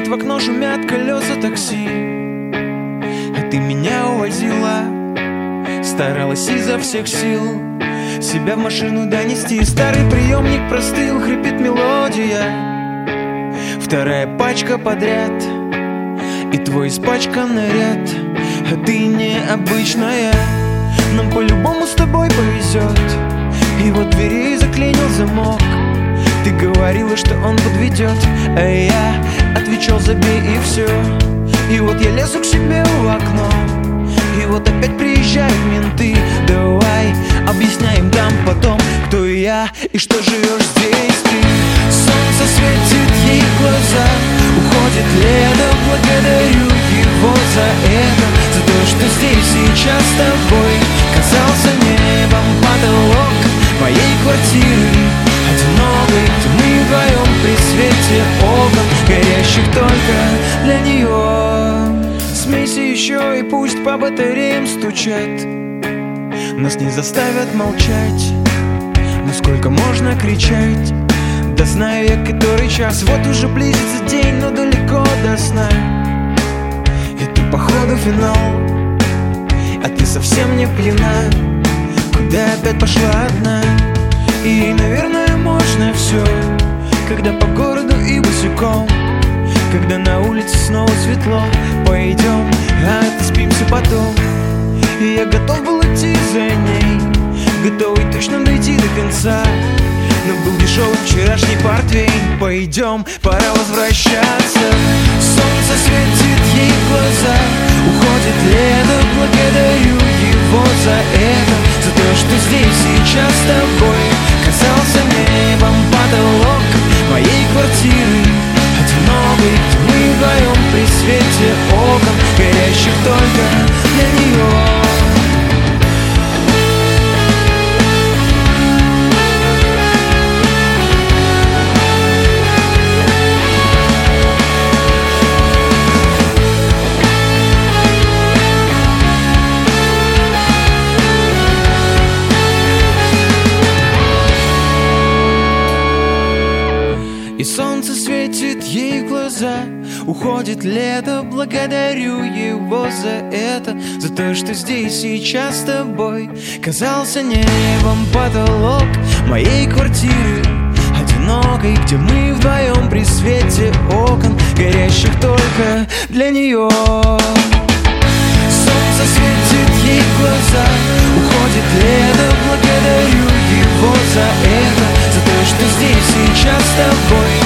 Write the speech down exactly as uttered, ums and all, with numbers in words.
в окно шумят колеса такси, а ты меня увозила, старалась изо всех сил себя в машину донести. Старый приемник простыл, хрипит мелодия, вторая пачка подряд, и твой испачканный ряд. А ты необычная, нам по-любому с тобой повезет. И вот двери заклинил замок, ты говорила, что он подведет, а я отвечал: забей и все. И вот я лезу к себе в окно, и вот опять приезжают менты. Давай объясняем там потом, кто я и что живешь здесь ты. Солнце светит ей в глаза, уходит лето, благодарю его за это, за то, что здесь сейчас с тобой казался небом потолок моей квартиры одинокой, где мы вдвоем при свете окон, горящих только для нее. Смейся еще и пусть по батареям стучат, нас не заставят молчать. Но сколько можно кричать? Да знаю я, который час. Вот уже близится день, но далеко до сна. Это походу финал, а ты совсем не пьяна. Куда опять пошла одна? И, наверное, можно все, когда по городу и босиком, когда на улице снова светло. Пойдем, а отоспимся потом. И я готов был идти за ней, готовый точно дойти до конца, но был дешевый вчерашний портвейн. Пойдем, пора возвращаться. Солнце светит ей в глаза, уходит лето, благодарю его за это, за то, что здесь сейчас с тобой казался небом потолок моей квартиры одинокой, где мы вдвоем при свете окон, горящих только для нее. И солнце светит ей в глаза, уходит лето, благодарю его за это, за то, что здесь сейчас с тобой казался небом потолок моей квартиры одинокой, где мы вдвоем при свете окон, горящих только для нее. Солнце светит ей в глаза, уходит лето, благодарю его за это, за то, что здесь сейчас с тобой